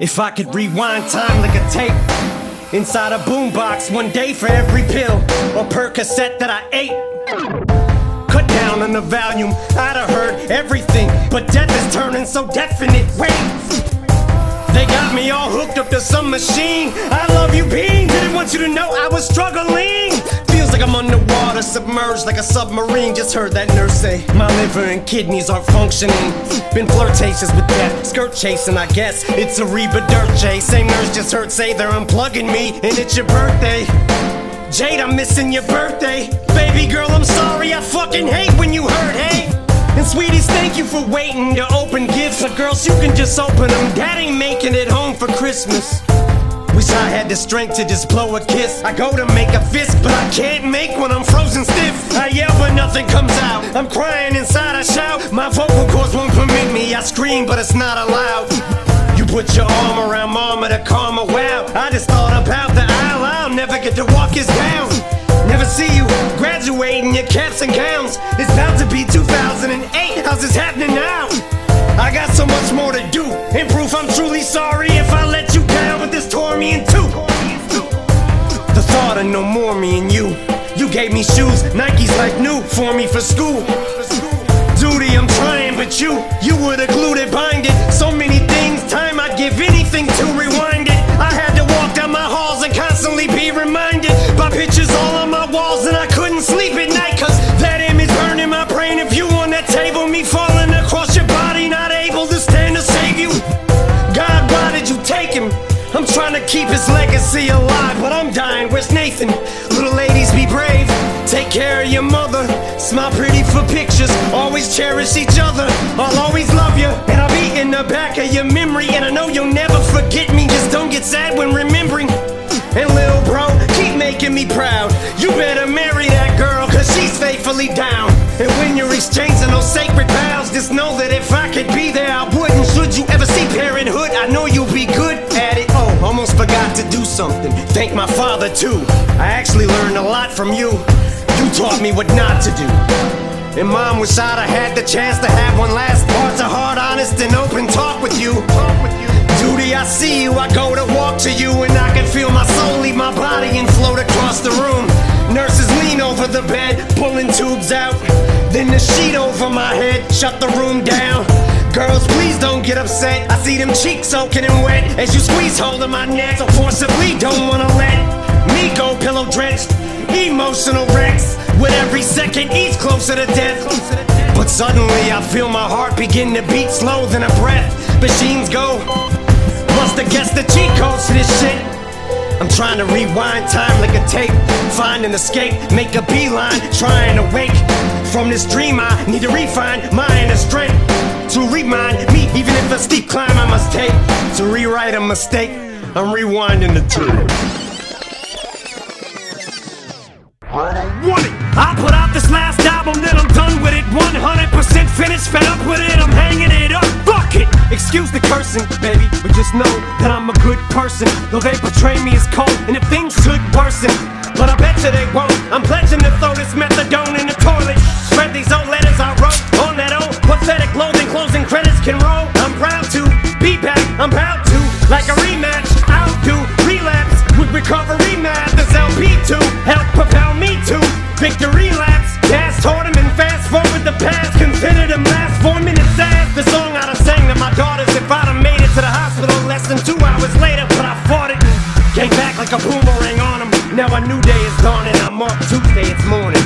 If I could rewind time like a tape inside a boombox, one day for every pill or Percocet that I ate. Cut down on the volume, I'd have heard everything, but death is turning so definite. Wait, they got me all hooked up to some machine. I love you, Bean. Didn't want you to know I was struggling. Feels like I'm underwater, submerged like a submarine. Just heard that nurse say my liver and kidneys aren't functioning. Been flirtatious with death, skirt chasing, I guess. It's a Reba Dirt J. Same nurse just heard say they're unplugging me, and it's your birthday. Jade, I'm missing your birthday. Baby girl, I'm sorry, I fucking hate when you hurt, hey. And sweeties, thank you for waiting to open gifts. But girls, you can just open them. Dad ain't making it home for Christmas. Wish I had the strength to just blow a kiss. I go to make a fist, but I can't make when I'm frozen stiff. I yell, but nothing comes out. I'm crying inside, I shout. My vocal cords won't permit me. I scream, but it's not allowed. You put your arm around mama to calm her. Wow, I just thought about the aisle. I'll never get to walk his down. Never see you graduating your caps and gowns. It's about to be 2008. How's this happening now? I got so much more to do. In proof I'm truly sorry if I let you down, but this tore me in two. The thought of no more me and you. You gave me shoes, Nikes like new for me for school. Duty, I'm trying, but you would've glued it, bind it. So many things, time I'd give anything to rewind it. I had to walk down my halls and constantly be reminded by pictures all on my walls, and I couldn't sleep at night, cause that image burned in my brain of you on that table, me falling across your body, not able to stand to save you. God, why did you take him? I'm trying to keep his legacy alive, but I'm dying. Where's Nathan? Little ladies, be brave. Take care of your mother. Smile pretty for pictures. Always cherish each other. I'll always love you, and I'll be in the back of your memory. And I know you'll never forget me. Just don't get sad when remembering. And little bro, keep making me proud. You better marry that girl, cause she's faithfully down. And when you're exchanging those sacred vows, just know that if I could be there, I would. And should you ever see Parenthood, I know you'll be good at it. Oh, almost forgot to do something. Thank my father too. I actually learned a lot from you. You taught me what not to do. And mom, wish I'd have had the chance to have one last heart to heart, honest and open talk with you. Duty, I see you, I go to walk to you, and I can feel my soul leave my body and float across the room. Nurses lean over the bed, pulling tubes out. Then the sheet over my head, shut the room down. Girls, please don't get upset. I see them cheeks soaking and wet as you squeeze hold of my neck. So forcibly don't wanna let me go pillow drenched. Emotional wrecks with every second each closer to death. But suddenly I feel my heart begin to beat slow, then a breath. Machines go. Must have guessed the cheat codes to this shit. I'm trying to rewind time like a tape. Find an escape, make a beeline. Trying to wake from this dream. I need to refine my inner strength to remind me, even if a steep climb I must take to rewrite a mistake. I'm rewinding the tape. I put out this last album, then I'm done with it. 100% finished, fed up with it, I'm hanging it up. Fuck it! Excuse the cursing, baby, but just know that I'm a good person. Though they portray me as cold, and if things could worsen, but I bet you they won't. I'm pledging to throw this methadone in the toilet. Spread these old letters I wrote on that old pathetic loathing. Closing credits can roll. I'm proud to be back, I'm proud to. Like a rematch, I'll do relapse with recovery math. This LP2 help propel me to victory laps. Gas toward him and fast forward the past. Consider them last 4 minutes as the song I'd have sang to my daughters if I'd have made it to the hospital less than 2 hours later. But I fought it, came back like a boomerang on them. Now a new day is dawning, I'm off Tuesday, it's morning.